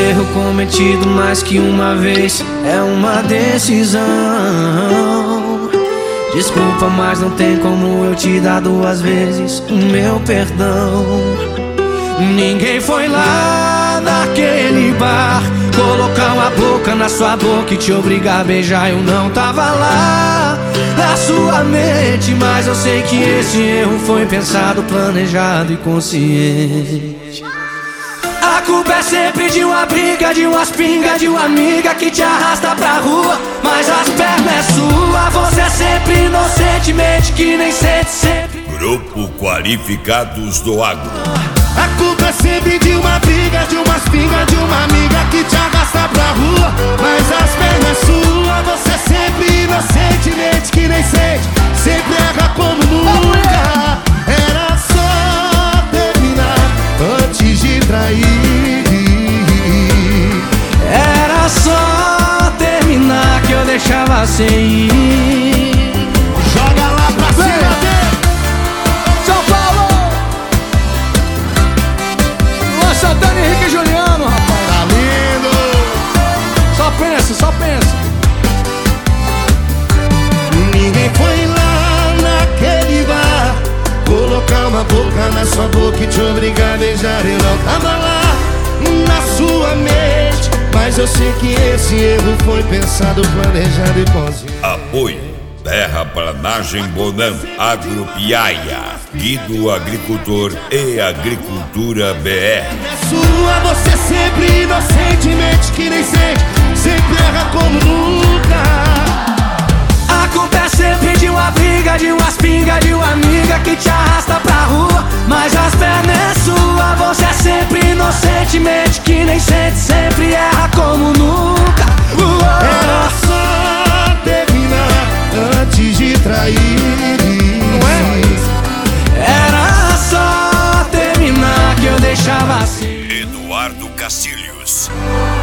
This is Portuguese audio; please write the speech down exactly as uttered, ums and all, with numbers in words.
erro cometido mais que uma vez é uma decisão. Desculpa, mas não tem como eu te dar duas vezes o meu perdão. Ninguém foi lá naquele bar colocar uma boca na sua boca e te obrigar a beijar. Eu não tava lá na sua mente, mas eu sei que esse erro foi pensado, planejado e consciente. A culpa é sempre de uma briga, de umas pingas, de uma amiga que te arrasta pra rua, mas as pernas é sua. Você é sempre inocentemente que nem sente sempre. Grupo Qualificados do Agro. A culpa é sempre de uma briga, de umas pingas, de uma amiga que te arrasta pra rua, mas as pernas é sua. Você é sempre inocentemente que nem sente, sempre erra como nunca. Era só terminar antes de trair. Era só terminar que eu deixava sem ir. Joga lá pra cima dele, São Paulo! Luan Santana, Henrique e Juliano, rapaz. tá lindo. Só pensa, só pensa. Ninguém foi lá naquele bar colocar uma boca na sua boca e te obrigar a beijar. Eu não tava lá na sua mente, mas eu sei que esse erro foi pensado, planejado e consciente. Apoio Terraplanagem Bonão, Agropiaia, Guido Agricultor e Agricultura B R. É sua, você sempre inocentemente que nem sente, sempre erra como nunca. A culpa é sempre de uma briga, de umas pingas, de uma amiga que te arrasta pra rua, mas as pernas é sua. Você é sempre inocentemente que nem sente, sempre erra como nunca. Era só terminar antes de trair. Era só terminar que eu deixava assim. Eduardo Castilhos.